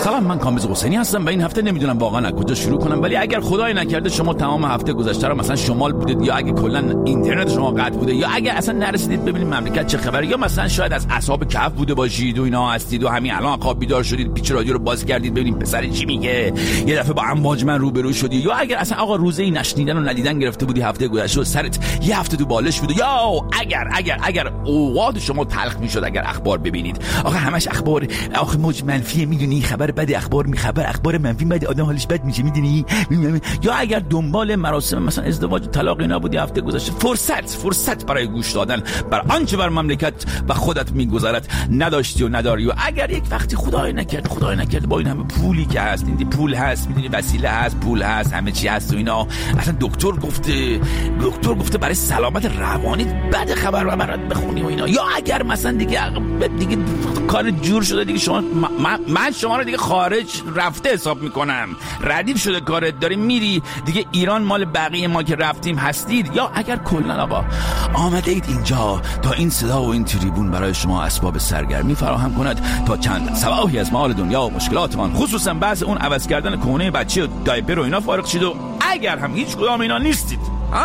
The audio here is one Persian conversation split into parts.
سلام، من کامبیز حسینی هستم و این هفته نمیدونم واقعا از کجا شروع کنم، ولی اگر خدای نکرده شما تمام هفته گذشته رو مثلا شمال بودید، یا اگه کلا اینترنت شما قطع بوده، یا اگه اصلا نرسیدید ببینید مملکت چه خبره، یا مثلا شاید از اصحاب کهف بوده باشید و اینا هستید و همین الان خواب بیدار شدید، پیچ رادیو رو باز کردید ببینید پسر چی میگه، یه دفعه با امواج من روبرو شدی، یا اگر اصلا آقا روزی نشنیدن و ندیدن گرفته بودی هفته گذشته و سرت یه هفته تو بالش بوده، یا اگر اوقات شما تلخ میشد اگر اخبار ببینید. آقا همش اخبار، آخه موج منفیه، میدونی، خبر بد اخبار اخبار منفی بد آدم حالش بد میشه، میدونی. یا اگر دنبال مراسم مثلا ازدواج و طلاق اینا بودی هفته گذشته، فرصت برای گوش دادن بر آنچه بر مملکت و خودت میگذرد نداشتی و نداری. و اگر یک وقتی خدای نکرد با این همه پولی که هست، این پول هست، میدونی، وسیله هست، پول هست، همه چی هست و اینا، اصلا دکتر گفته برای سلامت روانیت بد خبر برات بخونی و اینا. یا اگر مثلا دیگه کار جور شده دیگه، شما من شما رو دیگه خارج رفته حساب میکنم، ردیف شده کارت، داری میری دیگه ایران، مال بقیه ما که رفتیم هستید. یا اگر کلا آقا آمده اید اینجا تا این صدا و این تریبون برای شما اسباب سرگرمی فراهم کند تا چند صباحی از مال دنیا و مشکلاتمان، خصوصا بحث اون عوض کردن کونه بچه و دایپر و اینا فارغ شید. و اگر هم هیچ کدام اینا نیستید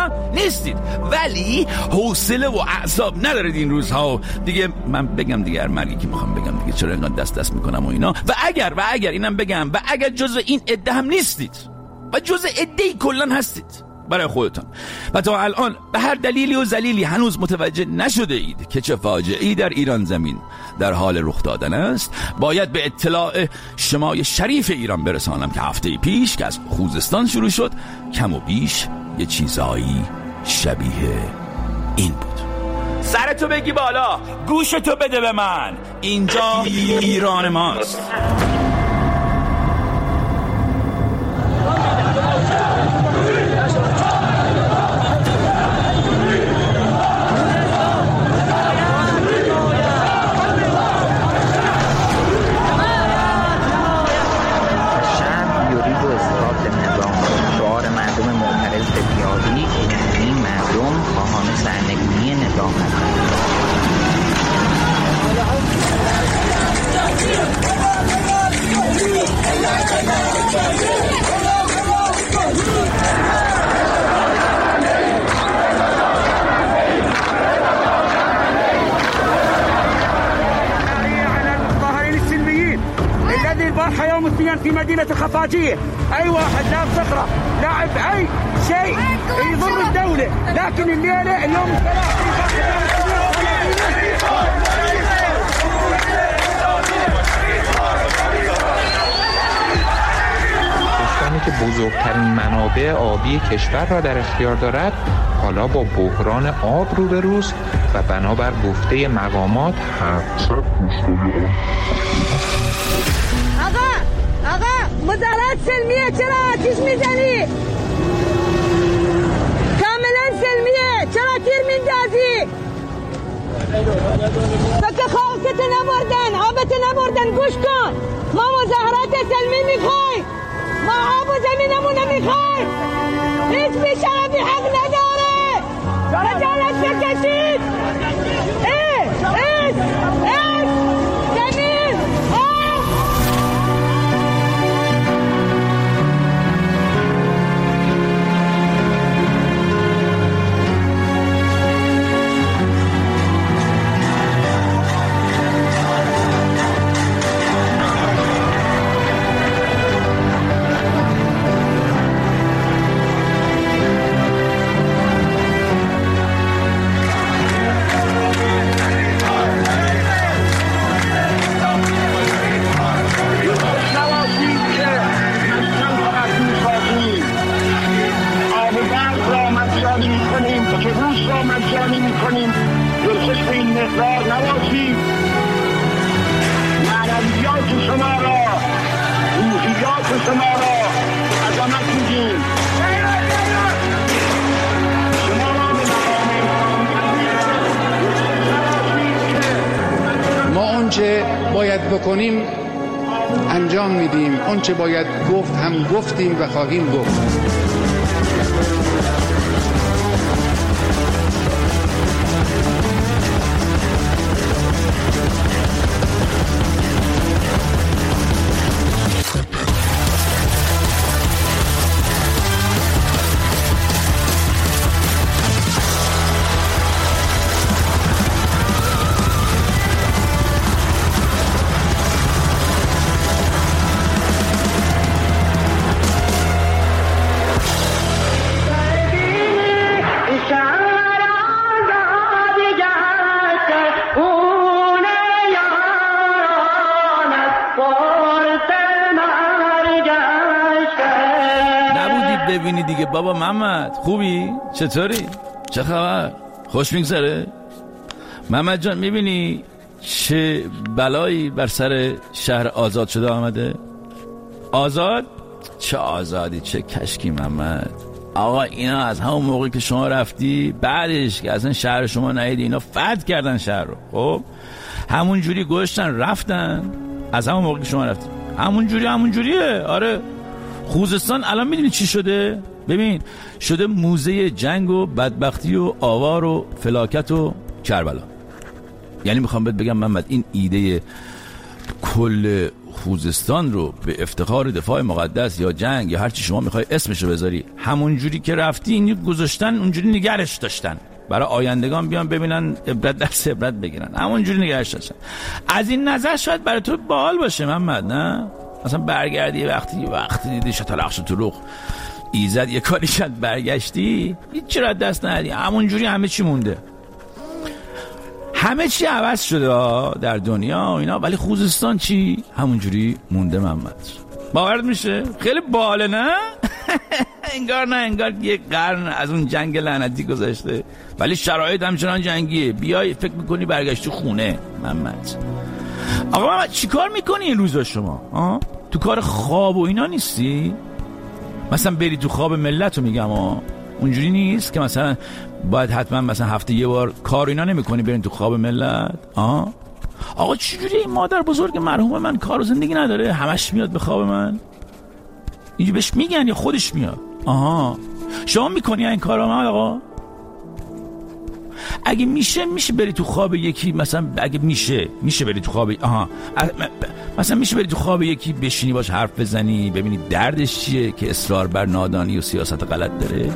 ولی حوصله و اعصاب ندارید این روزها دیگه، من بگم دیگه مرگی که میخوام بگم دیگه، چرا اینقدر دست میکنم و اینا. و اگر اینم بگم، و اگر جزء این عده هم نیستید و جزء عده‌ای کلا هستید برای خودتان و تا الان به هر دلیلی و ذلیلی هنوز متوجه نشده اید که چه فاجعه‌ای در ایران زمین در حال رخ دادن است، باید به اطلاع شمای شریف ایران برسانم که هفته پیش که از خوزستان شروع شد کم و بیش یه چیزایی شبیه این بود. سرتو بگی بالا، گوشتو بده به من، اینجا ایران ماست. البارحة يوم الاثنين في مدينة الخفاجية، أي واحد لابس صخرة لاعب أي شيء يضر الدولة، لكن الليلة اليوم که بزرگترین منابع آبی کشور را در اختیار دارد حالا با بحران آب روبروست و بنابر گفته مقامات آقا مظاهرات سلمیه، چرا آتیش میزنی؟ کاملا سلمیه، چرا تیر میندازی؟ فکر خاکت نبردن، آبت نبردن، گوش کن، ما مظاهرات سلمی میخوایم، ما آب و زمینمون نمیخوایم، هیچ بیشرفی حق نداره، خجالت بکشید. ما اونچه باید بکنیم انجام میدیم، اونچه باید گفت هم گفتیم و خواهیم گفت. ببینی دیگه بابا محمد. خوبی؟ چطوری؟ چه خبر؟ خوش میگذره؟ محمد جان میبینی چه بلایی بر سر شهر آزاد شده آمده؟ آزاد؟ چه آزادی چه کشکی محمد. آقا اینا از همون موقعی که شما رفتی بعدش که اصلا شهر شما نهیدی اینا فتح کردن شهر رو. خب همون جوری گذاشتن رفتن از همون موقعی که شما رفتی. همون جوریه. آره خوزستان الان میدونی چی شده؟ ببین شده موزه جنگ و بدبختی و آوار و فلاکت و کربلا. یعنی میخوام بهت بگم محمد این ایده کل خوزستان رو به افتخار دفاع مقدس یا جنگ یا هر چی شما میخوای اسمشو بذاری همون جوری که رفتی این گذاشتن اونجوری نگرش داشتن برای آیندگان بیان ببینن درس عبرت بگیرن. همون جوری نگرش داشتن. از این نظر شاید برای تو باحال باشه محمد. نه مثلا برگردی وقتی دیدی شتلخش تو روخ ایزد یه کاری شد برگشتی هیچ چی را دست ندی. همون جوری همه چی مونده. همه چی عوض شده در دنیا و اینا ولی خوزستان چی؟ همونجوری مونده محمد. باورت میشه؟ خیلی باله نه؟ انگار یک قرن از اون جنگ لعنتی گذشته ولی شرایط همچنان جنگیه. بیای فکر میکنی برگشتی خونه محمد. آقا محمد چی کار میکنی این روزا شما؟ تو کار خواب و اینا نیستی؟ مثلا بری تو خواب ملت رو میگم اونجوری نیست که مثلا باید حتما مثلا هفته یه بار کار اینا نمی‌کنی برین تو خواب ملت؟ آقا چجوری این مادر بزرگ مرحوم من کار و زندگی نداره همش میاد به خواب من؟ اینجوری بهش میگن یا خودش میاد؟ شما میکنی این کارا من آقا؟ اگه میشه بری تو خواب یکی مثلا اگه میشه بری تو خواب مثلا میشه بری تو خواب یکی بشینی باش حرف بزنی ببینی دردش چیه که اصرار بر نادانی و سیاست غلط داره؟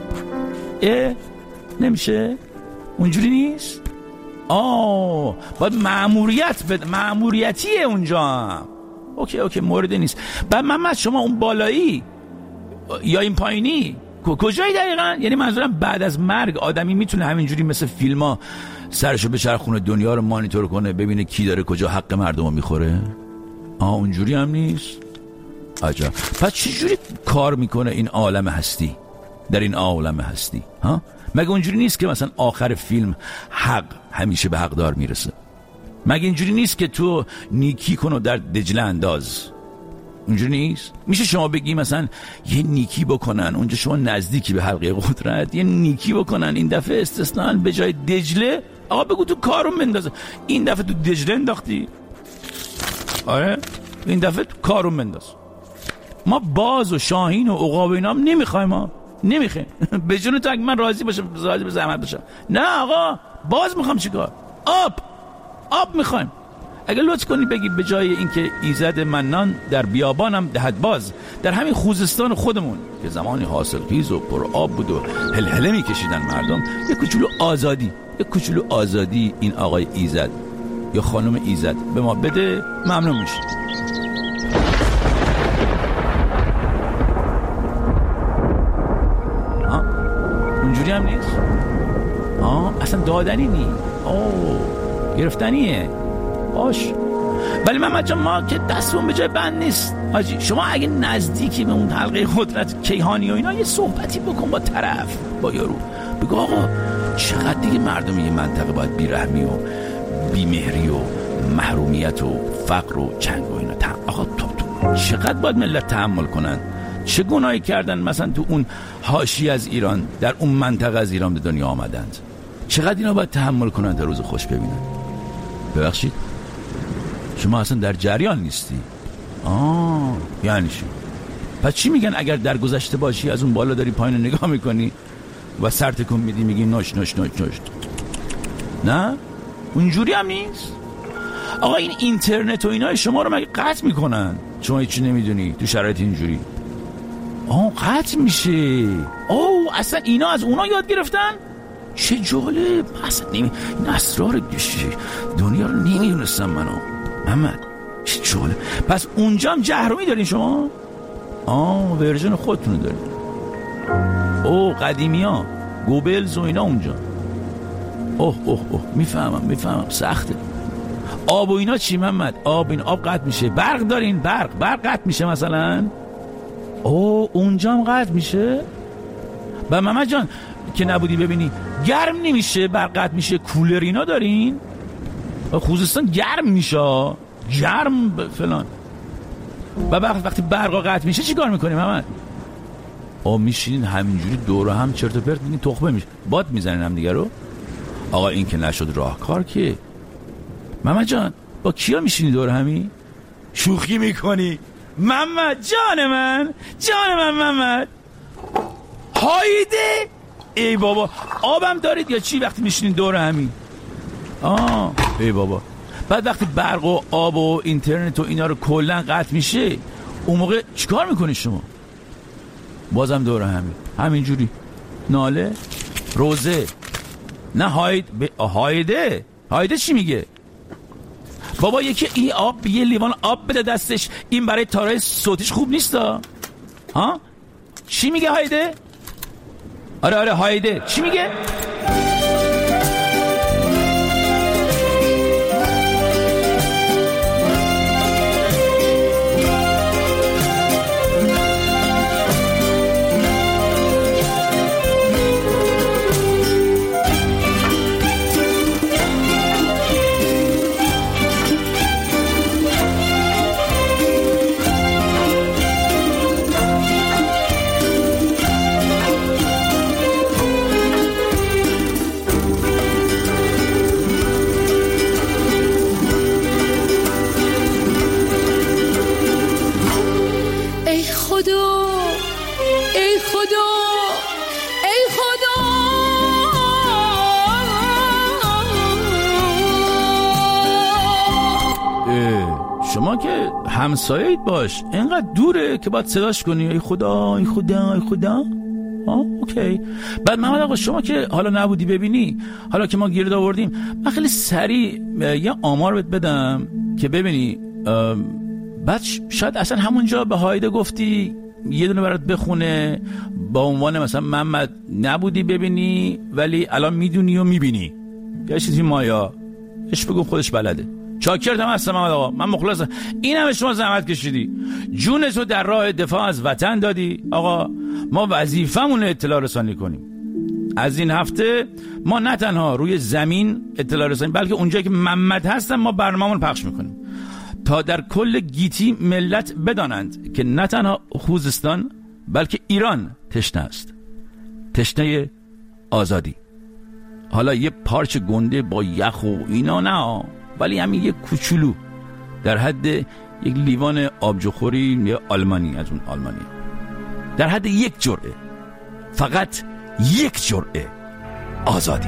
نمیشه؟ اونجوری نیست؟ باید مأموریتیه اونجا. اوکی مورد نیست. بعد محمد شما اون بالایی یا این پایینی کجایی دقیقا؟ یعنی منظورم بعد از مرگ آدمی میتونه همینجوری مثل فیلم ها سرشو بچرخونه دنیا رو مانیتور کنه ببینه کی داره کجا حق مردم رو میخوره؟ اونجوری هم نیست؟ عجب. پس چجوری کار میکنه این عالم هستی در این عالم هستی؟ مگه اونجوری نیست که مثلا آخر فیلم حق همیشه به حقدار میرسه؟ مگه اینجوری نیست که تو نیکی کن و در دجله انداز؟ اونجوری نیست؟ میشه شما بگی مثلا یه نیکی بکنن اونجا شما نزدیکی به حلقه قدرت یه نیکی بکنن این دفعه استثنان به جای دجله آقا بگو تو کارون بندازه این دفعه تو دجله انداختی؟ آره این دفعه تو کارون بنداز. ما باز و شاهین و عقاب اینا هم نمیخوایم نمیخوایم به جون تو اگه من راضی باشم راضی به زحمت باشم. نه آقا باز میخوام چیکار؟ آب میخوایم. اگه لطف کنی بگی به جای اینکه ایزد منان در بیابانم دهد باز در همین خوزستان خودمون که زمانی حاصلخیز و پر آب بود و هلهله میکشیدن مردم یه کوچولو آزادی این آقای ایزد یا خانم ایزد به ما بده ممنون میشه. اونجوری هم نیست؟ اصلا دادنی نی گرفتنیه باش. ولی محمد جان ما که دستمون به جای بند نیست حاجی. شما اگه نزدیکی به اون حلقه قدرت کیهانی و اینا یه صحبتی بکن با طرف با یارو بگو آقا چقدر دیگه مردم یه منطقه باید بیرحمی و بیمهری و محرومیت و فقر و جنگ و اینا آقا تو چقدر باید ملت تحمل کنن؟ چه گناهی کردن مثلا تو اون حاشیه از ایران در اون منطقه از ایران به دنیا آمدند؟ چقدر اینا باید تحمل کنن تا روز خوش ببینن؟ ببخشید شما اصلا در جریان نیستی. یعنی چی؟ پس چی میگن اگر در گذشته باشی از اون بالا داری پایین نگاه میکنی و سر تکون میدی میگی نوش نه اونجوری هم نیست. آقا این اینترنت و اینا شما رو مگه قطع میکنن شما هیچی نمیدونی تو شرایط اینجوری؟ قطع میشه. اصلا اینا از اونا یاد گرفتن؟ چه جالب. اصلا این اسرار دنیا رو نمیدونستم منو محمد. چه جالب. پس اونجا هم جهرومی دارین شما؟ ورژن خودتون دارین. قدیمی ها گوبلز و اینا اونجا. میفهمم سخته. آب و اینا چی محمد؟ آب قطع میشه. برق دارین؟ برق قطع میشه مثلا؟ اونجا هم قطع میشه؟ و محمد جان که نبودی ببینی گرم نمیشه، برق قطع میشه، کولر اینا دارین؟ خوزستان گرم میشه، گرم فلان. و وقتی برق قطع میشه چی کار میکنیم محمد؟ میشینین همینجوری دور هم چرت و پرت میگین، تخمه میشه، باد میزنین هم دیگه رو. آقا این که نشد راهکار که. محمد جان با کیا میشینی دور همی؟ شوخی میکنی محمد جان من محمد. هایده ای بابا آبم دارید یا چی وقتی میشینین دور همی؟ ای بابا بعد وقتی برق و آب و اینترنت و اینا رو کلا قطع میشه اون موقع چیکار میکنی شما؟ بازم دور همی همینجوری ناله روزه نه هایده چی میگه؟ بابا یکی این آب یه لیوان آب بده دستش، این برای تارای صوتیش خوب نیستا؟ چی میگه هایده؟ آره هایده چی میگه؟ شما که همسایه‌ایت باش، اینقدر دوره که باید صداش کنی ای خدا ای خدا ای خدا. اوکی. بعد محمد آقا شما که حالا نبودی ببینی، حالا که ما گیرد آوردیم، من خیلی سریع یه آمار بهت بدم که ببینی، بعد شاید اصلا همونجا به هایده گفتی یه دونه برات بخونه با عنوان مثلا محمد نبودی ببینی ولی الان میدونی و میبینی، یه چیزی مایا اش بگو خودش بلده. چاکرتم هستم محمد آقا، من مخلصم. این همه شما زحمت کشیدی، جونتو در راه دفاع از وطن دادی. آقا ما وظیفمون اطلاع رسانی کنیم. از این هفته ما نه تنها روی زمین اطلاع رسانی بلکه اونجایی که محمد هستن ما برنامه‌مون پخش میکنیم تا در کل گیتی ملت بدانند که نه تنها خوزستان بلکه ایران تشنه است، تشنه آزادی. حالا یه پارچ گنده با یخ و اینا نه، ولی همین یک کوچولو در حد یک لیوان آبجوخوری یا آلمانی، از اون آلمانی، در حد یک جرعه، فقط یک جرعه آزادی.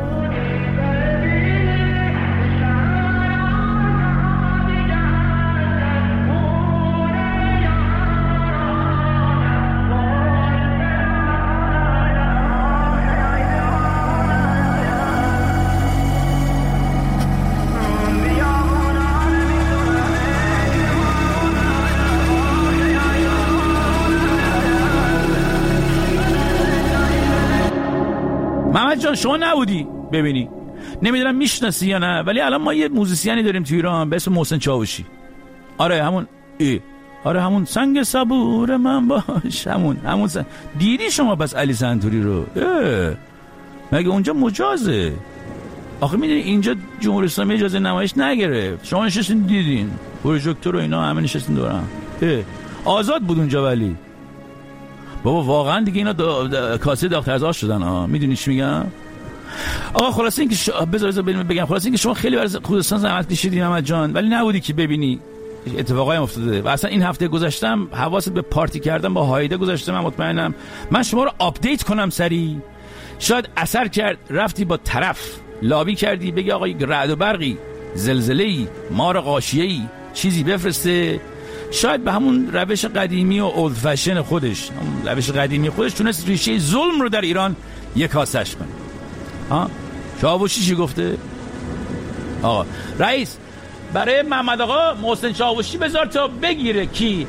محمد جان شما نبودی ببینی، نمیدونم میشناسی یا نه، ولی الان ما یه موزیسیانی داریم تو ایران به اسم محسن چاوشی. آره همون همون سنگ صبور من باش، همون دیدی شما پس علی سنتوری رو؟ مگه اونجا مجازه؟ آخه میدونی اینجا جمهوری اسلامی اجازه نمایش نگرفت، شما نشستین دیدین پروژکتور و اینا همه نشستین دورم. آزاد بود اونجا. ولی بابا واقعا دیگه اینا کاسه داغ‌تر از آش شدن. میدونی چی میگم؟ آقا خلاصه این که بذار بگم، خلاصه این که شما خیلی برای خوزستان زحمت کشیدی محمد جان، ولی نبودی که ببینی اتفاقای افتاده. و اصلا این هفته گذشتم حواست به پارتی کردن با هایده گذاشته، من مطمئنم. من شما رو آپدیت کنم سری، شاید اثر کرد، رفتی با طرف لابی کردی بگی آقا یک رعد و برقی، زلزله‌ای، مار غاشیه‌ای چیزی بفرسته، شاید به همون روش قدیمی و اولد فشن خودش، همون روش قدیمی خودش تونست ریشه ظلم رو در ایران یکاسش کنه. چاوشی چی گفته؟ آقا رئیس برای محمد آقا محسن چاوشی بذار تا بگیره کی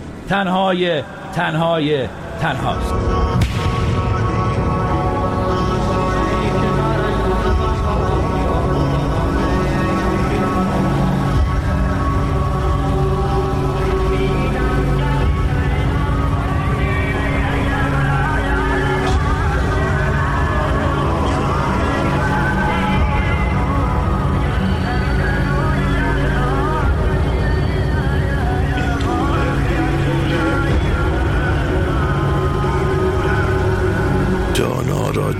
تنهاست.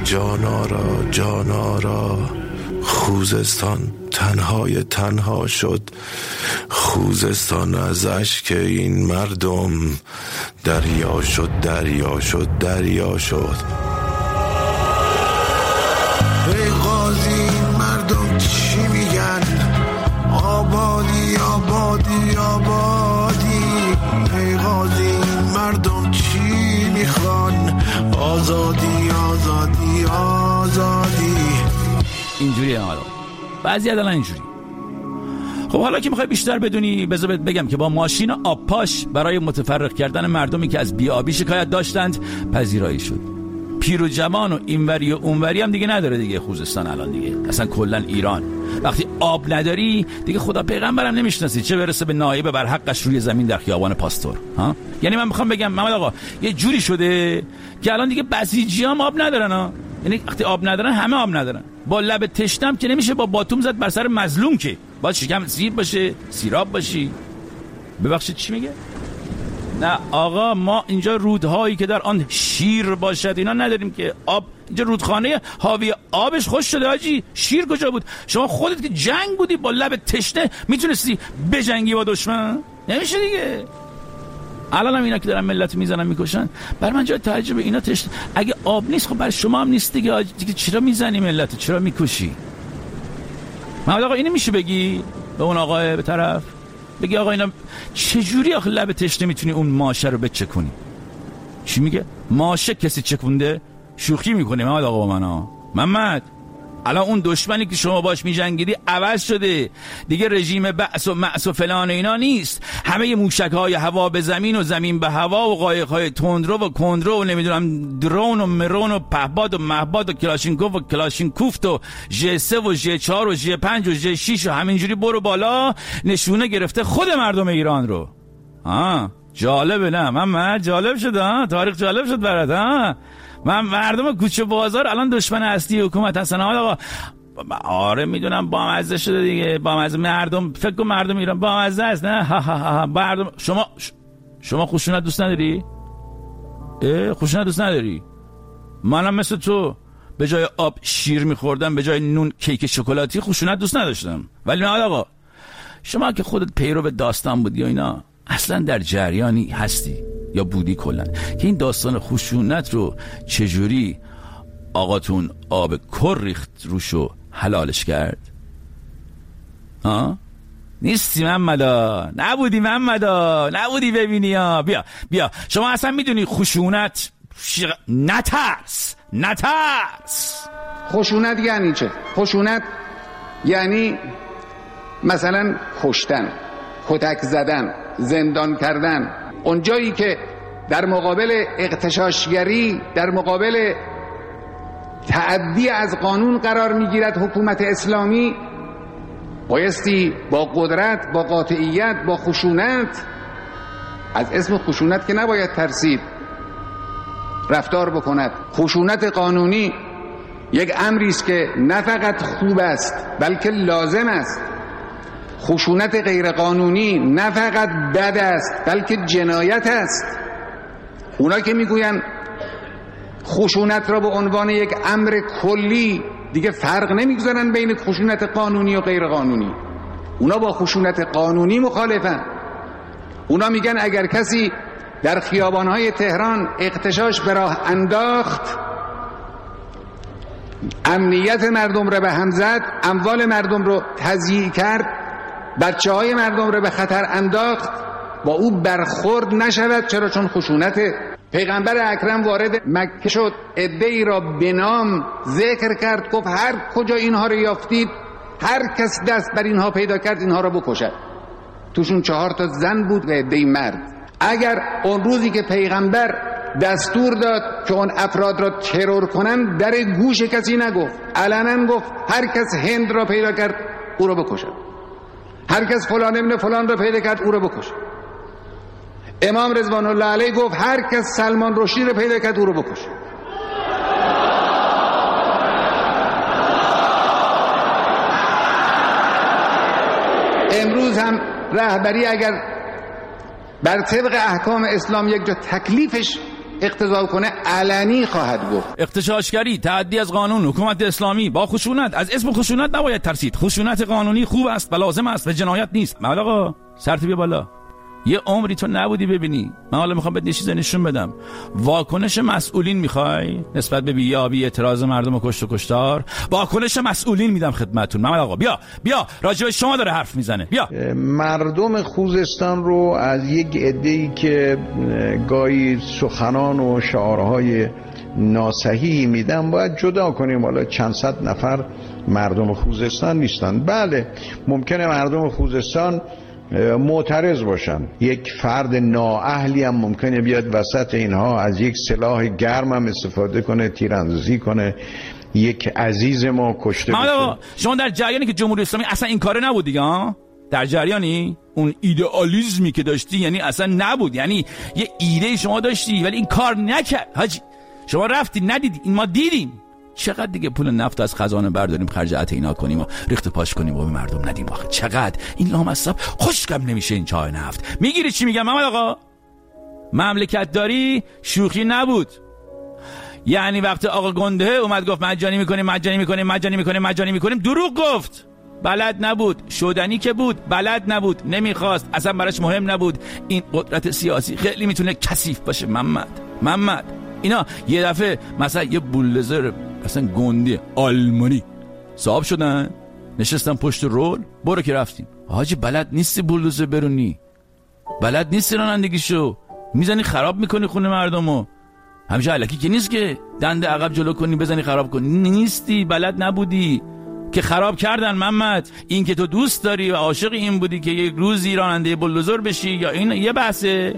جانارا جانارا خوزستان تنهای تنها شد، خوزستان از اشک این مردم دریا شد دریا شد دریا شد. ای غازی این مردم چی میگن؟ آبادی آبادی آبادی. ای غازی این مردم چی میخوان؟ آزادی آزادی آزادی. اینجوریه حالا بعضی عدلا اینجوری. خب حالا که میخوای بیشتر بدونی بذار بهت بگم که با ماشین آبپاش برای متفرق کردن مردمی که از بی‌آبی شکایت داشتند پذیرایی شد. پیر و جوان و اینوری و اونوری هم دیگه نداره دیگه خوزستان الان دیگه، اصلا کلا ایران. وقتی آب نداری دیگه خدا پیغمبرم نمیشناسی، چه برسه به نایب بر حقش روی زمین در خیابان پاستور. ها یعنی من میخوام بگم محمد آقا یه جوری شده که الان دیگه بسیجیام آب ندارن ها. یعنی وقتی آب ندارن همه آب ندارن. با لب تشنم که نمیشه با باتوم زد بر سر مظلوم، که باید شکم سیر باشه، سیراب باشی. ببخشید چی میگه؟ نه آقا ما اینجا رودهایی که در آن شیر باشد اینا نداریم که. آب اینجا رودخانه حاوی آبش خوش شده حاجی، شیر کجا بود؟ شما خودت که جنگ بودی با لب تشنه میتونستی بجنگی با دشمن؟ نمیشه دیگه. الان هم اینا که دارن ملت میزنن میکشن، بر من جای تعجب اینا تشنه. اگه آب نیست خب بر شما هم نیست دیگه. چرا میزنی ملت؟ چرا میکشی؟ محمد آقا اینو میشه بگی به اون آقا به طرف؟ بگی آقا اینا چجوری آخه لب تشنه میتونی اون ماشه رو بچکونی؟ چی میگه؟ ماشه کسی چکونده؟ شوخی میکنه محمد آقا با من. محمد الان اون دشمنی که شما باش میجنگیدی عوض شده دیگه، رژیم بعث و معث و فلان اینا نیست. همه موشک‌های هوا به زمین و زمین به هوا و قایق‌های تندرو و کندرو و نمیدونم درون و مرون و پهباد و مهباد و کلاشینکوف و کلاشینکوفت و ژ3 و ژ4 و ژ5 و ژ6 و همینجوری برو بالا نشونه گرفته خود مردم ایران رو. جالبه نه محمد؟ جالب شد ها؟ تاریخ جالب شد برات ها؟ من مردم کوچه بازار الان دشمن اصلی حکومت هستن آقا. آره میدونم با مزه شده دیگه، با مزه. مردم فکر کن مردم ایران با مزه است نه؟ مردم شما خشونت دوست نداری؟ خشونت دوست نداری؟ منم مثل تو به جای آب شیر میخوردم، به جای نون کیک شکلاتی خشونت دوست نداشتم. ولی نه آقا شما که خودت پیرو به داستان بودی و اینا، اصلا در جریانی هستی یا بودی کلن که این داستان خشونت رو چجوری آقاتون آب کر ریخت روشو حلالش کرد؟ نیستی محمدا؟ نبودی محمدا؟ نبودی ببینی ها؟ بیا شما اصلا میدونی خشونت نترس. خشونت یعنی چه؟ خشونت یعنی مثلا کشتن، کتک زدن، زندان کردن. اونجایی که در مقابل اغتشاشگری، در مقابل تعدی از قانون قرار میگیرد حکومت اسلامی، بایستی با قدرت، با قاطعیت، با خشونت، از اسم خشونت که نباید ترسید، رفتار بکند. خشونت قانونی یک امری است که نه فقط خوب است بلکه لازم است. خشونت غیر قانونی نه فقط بد است بلکه جنایت است. اونا که میگوین خشونت را به عنوان یک امر کلی، دیگه فرق نمیگذارن بین خشونت قانونی و غیر قانونی. اونا با خشونت قانونی مخالفن. اونا میگن اگر کسی در خیابانهای تهران اغتشاش به راه انداخت، امنیت مردم را به هم زد، اموال مردم رو تضییع کرد، بچه‌های مردم رو به خطر انداخت، با او برخورد نشود. چرا؟ چون خشونت. پیغمبر اکرم وارد مکه شد، عده‌ای را به نام ذکر کرد، گفت هر کجا اینها رو یافتید، هر کس دست بر اینها پیدا کرد اینها را بکشد. توشون 4 تا زن بود و عده‌ای مرد. اگر اون روزی که پیغمبر دستور داد که اون افراد را ترور کنن، در گوش کسی نگفت، علنا گفت هر کس هند را پیدا کرد او را بکشد، هر کس فلان ابن فلان را پیدا کرد او را بکشد. امام رضوان الله علیه گفت هر کس سلمان رشدی را پیدا کرد او را بکشد. امروز هم رهبری اگر بر طبق احکام اسلام یک جا تکلیفش اقتضا کنه علنی خواهد گفت. اغتشاشگری، تعدی از قانون، حکومت اسلامی با خشونت. از اسم خشونت نباید ترسید. خشونت قانونی خوب است و لازم است و جنایت نیست. من آقا سرت بیا بالا. یه عمری تو نبودی ببینی. من حالا میخوام بهت یه چیز نشون بدم. واکنش مسئولین میخوای نسبت به بیابی اعتراض مردم و کشت و کشتار؟ واکنش مسئولین میدم خدمتتون. محمد آقا بیا راجع به شما داره حرف میزنه. بیا. مردم خوزستان رو از یک عده‌ای که گاهی سخنان و شعارهای ناصحیحی میدن باید جدا کنیم. حالا چند صد نفر مردم خوزستان نیستن. بله ممکنه مردم خوزستان معترض باشن، یک فرد نااهلی هم ممکنه بیاد وسط اینها از یک سلاح گرم هم استفاده کنه، تیراندازی کنه، یک عزیز ما کشته بشه. شما در جریانی که جمهوری اسلامی اصلا این کاره نبود دیگه ها؟ در جریانی اون ایدئالیسمی که داشتی یعنی اصلا نبود، یعنی یه ایده شما داشتی ولی این کار نکرد حاجی. شما رفتی ندیدی، این ما دیدیم. چقدر دیگه پول نفت از خزانه برداریم خرج اینا کنیم و ریخت پاش کنیم و به مردم ندیم. آخه چقدر این لامصب خشکم نمیشه این چای نفت. میگیری چی میگم محمد آقا؟ مملکت داری شوخی نبود. یعنی وقتی آقا گنده اومد گفت مجانی میکنیم دروغ گفت. بلد نبود. شدنی که بود بلد نبود، نمیخواست، اصلا براش مهم نبود. این قدرت سیاسی خیلی میتونه کثیف باشه. محمد اینا یه دفعه مثلا یه بولدوزر اصلا گنده آلمانی صاحب شدن، نشستن پشت رول، برو که رفتیم. حاجی بلد نیستی بولدوزر برونی، بلد نیستی رانندگیشو، میزنی خراب میکنی خونه مردمو. همیشه الکی که نیست که دنده عقب جلو کنی بزنی خراب کنی، نیستی، بلد نبودی که خراب کردن. محمد این که تو دوست داری و عاشق این بودی که یک روزی راننده بولدوزر بشی یا این یه بحثه،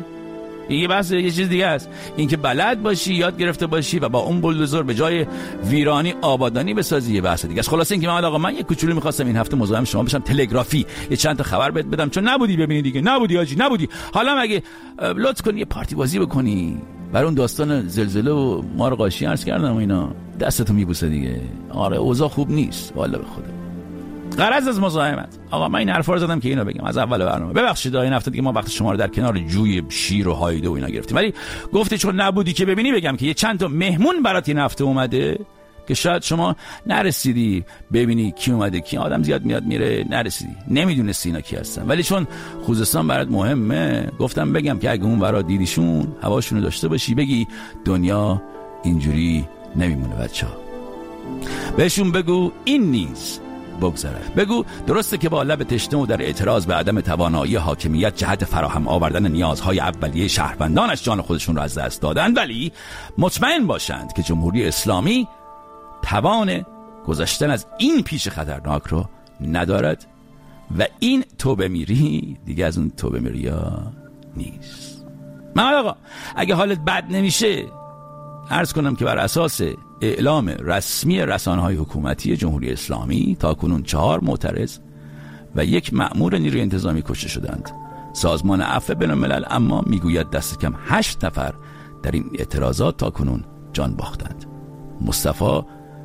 یه چیز دیگه است. این که بلد باشی، یاد گرفته باشی و با اون بولدوزر به جای ویرانی آبادانی بسازی یه بحث دیگه است. خلاصه این که محمد آقا من یه کوچولو می‌خواستم این هفته مزاحم شما بشم، تلگرافی یه چند تا خبر بهت بدم، چون نبودی ببینی دیگه. نبودی حاجی، نبودی. حالا مگه لطف کنی یه پارتی بازی بکنی برای اون داستان زلزله و ما رو قاشی عرض کردم و اینا، دستتو میبوسه دیگه. آره اوضاع خوب نیست والله به خدا. غرض از مزاحمت آقا من این حرفا رو زدم که اینو بگم از اول برنامه. ببخشید این هفته دیگه ما وقت شما رو در کنار جوی شیر و هایده و اینا گرفتیم، ولی گفتی چون نبودی که ببینی بگم که یه چند تا مهمون برات این هفته اومده که شاید شما نرسیدی ببینی کی اومده، کی آدم زیاد میاد میره، نرسیدی، نمیدونستی اینا کی هستن، ولی چون خوزستان برات مهمه گفتم بگم که اگه اون برات دیدیشون هواشونو داشته باشی، بگی دنیا اینجوری نمیمونه بچه‌ها. بهشون بگو این نیست بگذره. بگو درسته که با لب تشنه و در اعتراض به عدم توانایی حاکمیت جهت فراهم آوردن نیازهای اولیه شهروندانش جان خودشون رو از دست دادن، ولی مطمئن باشند که جمهوری اسلامی توان گذشتن از این پیش خطرناک رو ندارد و این توبه میری دیگه از اون توبه میری ها نیست. محمد آقا اگه حالت بد نمیشه عرض کنم که بر اساس اعلام رسمی رسانه‌های حکومتی جمهوری اسلامی تاکنون 4 معترض و 1 مأمور نیروی انتظامی کشته شدند. سازمان عفو بین‌الملل اما میگوید دست کم 8 نفر در این اعتراضات تاکنون جان باختند. مصطفی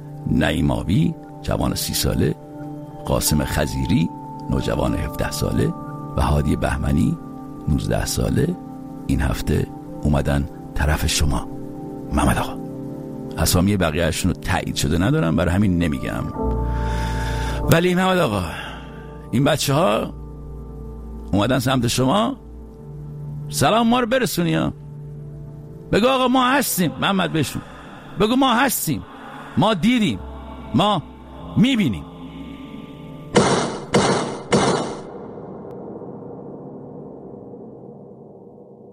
نعیماوی جوان 30 ساله، قاسم خزیری نوجوان 17 ساله و هادی بهمنی 19 ساله این هفته اومدن طرف شما. محمد آقا اسامی بقیه‌اشون رو تایید شده ندارم برای همین نمیگم، ولی محمد آقا این بچه‌ها اومدن سمت شما، سلام ما رو برسونی ها. بگو آقا ما هستیم. محمد بهشون بگو ما هستیم، ما دیدیم، ما میبینیم.